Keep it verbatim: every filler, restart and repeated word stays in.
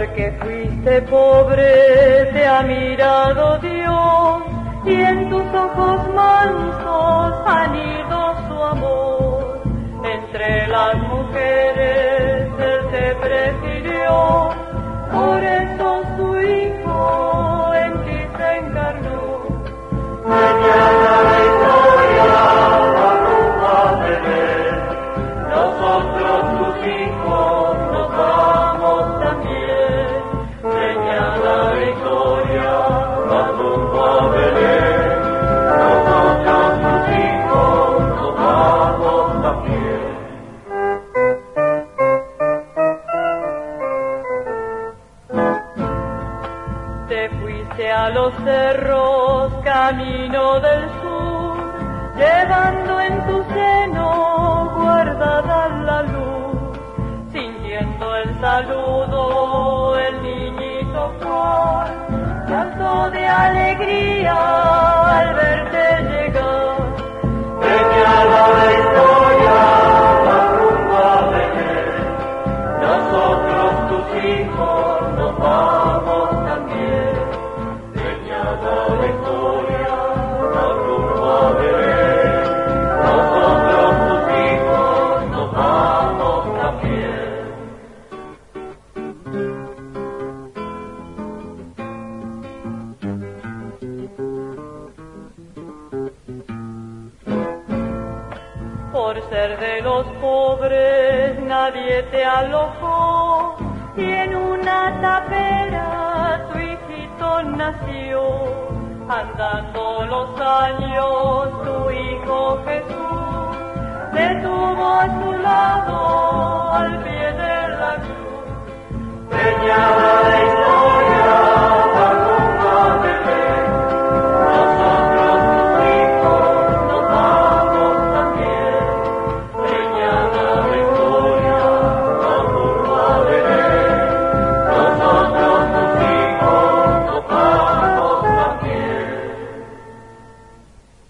Porque fuiste pobre, te ha mirado Dios, y en tus ojos mansos ha ido su amor. Entre las mujeres él te prefirió, por eso su hijo en ti se encarnó. Señala la historia, va rumbo a Belén, nosotros tus hijos nos vamos también. Señala la historia, va rumbo a Belén, nosotros tus hijos nos vamos también. Te fuiste a los cerros, camino del sur, llevando en tu seno guardada la luz, sintiendo el saludo, el niñito Juan saltó de alegría al verte llegar. Señala la historia, va rumbo a Belén, nosotros tus hijos nos vamos también. Señala la historia, va rumbo a Belén, nosotros tus hijos nos vamos también. Por ser de los pobres nadie te alojó, y en una tapera tu hijito nació. Andando los años tu hijo Jesús de tu voz